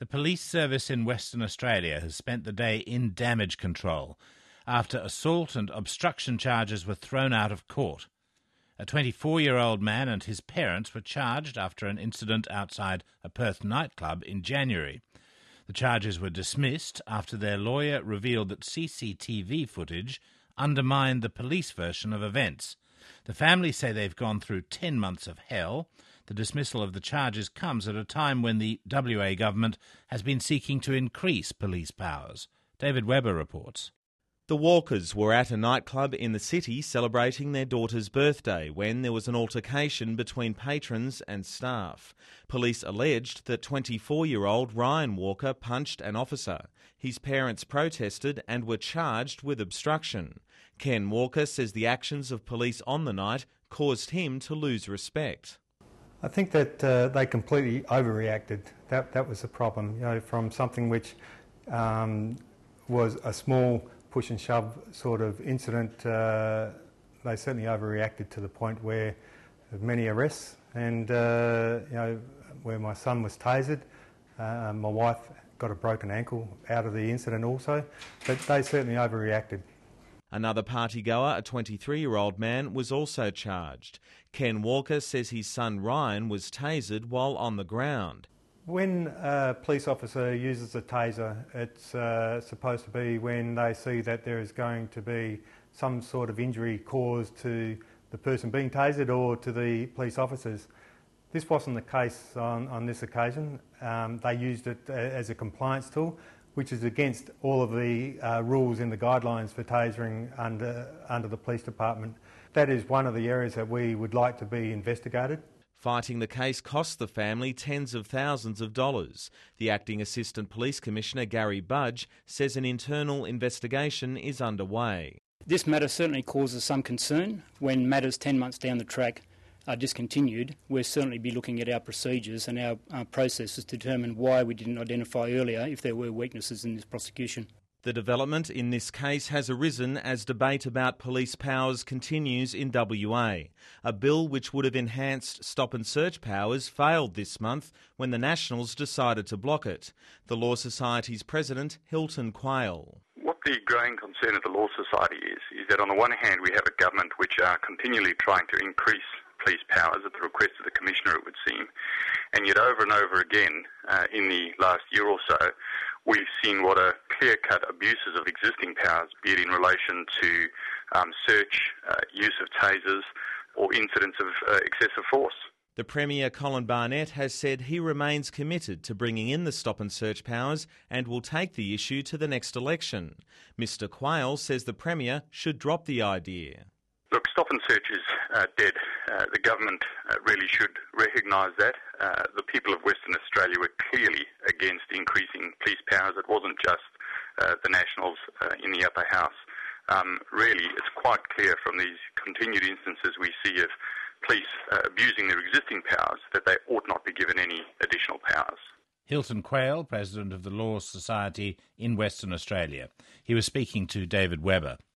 The police service in Western Australia has spent the day in damage control after assault and obstruction charges were thrown out of court. A 24-year-old man and his parents were charged after an incident outside a Perth nightclub in January. The charges were dismissed after their lawyer revealed that CCTV footage undermined the police version of events. The family say they've gone through 10 months of hell. The dismissal of the charges comes at a time when the WA government has been seeking to increase police powers. David Webber reports. The Walkers were at a nightclub in the city celebrating their daughter's birthday when there was an altercation between patrons and staff. Police alleged that 24-year-old Ryan Walker punched an officer. His parents protested and were charged with obstruction. Ken Walker says the actions of police on the night caused him to lose respect. I think that they completely overreacted. That was the problem. From something which was a small push and shove sort of incident, they certainly overreacted to the point where many arrests and where my son was tasered. My wife got a broken ankle out of the incident also, but they certainly overreacted. Another partygoer, a 23-year-old man, was also charged. Ken Walker says his son Ryan was tasered while on the ground. When a police officer uses a taser, it's supposed to be when they see that there is going to be some sort of injury caused to the person being tasered or to the police officers. This wasn't the case on this occasion. They used it as a compliance tool, which is against all of the rules in the guidelines for tasering under the police department. That is one of the areas that we would like to be investigated. Fighting the case cost the family tens of thousands of dollars. The Acting Assistant Police Commissioner, Gary Budge, says an internal investigation is underway. This matter certainly causes some concern. When matters 10 months down the track are discontinued, we'll certainly be looking at our procedures and our processes to determine why we didn't identify earlier if there were weaknesses in this prosecution. The development in this case has arisen as debate about police powers continues in WA. A bill which would have enhanced stop and search powers failed this month when the Nationals decided to block it. The Law Society's president, Hilton Quayle. What the growing concern of the Law Society is that on the one hand we have a government which are continually trying to increase police powers at the request of the Commissioner, it would seem, and yet over and over again in the last year or so we've seen what are clear-cut abuses of existing powers, be it in relation to search, use of tasers or incidents of excessive force. The Premier, Colin Barnett, has said he remains committed to bringing in the stop and search powers and will take the issue to the next election. Mr Quayle says the Premier should drop the idea. Look, stop and search is dead. The government really should recognise that. The people of Western Australia were clearly against increasing police powers. It wasn't just the Nationals in the upper house. Really, it's quite clear from these continued instances we see of police abusing their existing powers that they ought not be given any additional powers. Hilton Quayle, President of the Law Society in Western Australia. He was speaking to David Webber.